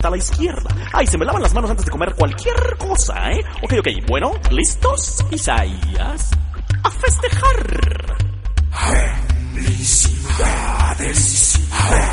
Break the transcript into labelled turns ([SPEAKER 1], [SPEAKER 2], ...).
[SPEAKER 1] a la izquierda. Ay, se me lavan las manos antes de comer cualquier cosa, ¿eh? Ok, bueno, ¿listos? Isaías, a festejar.
[SPEAKER 2] Felicidades.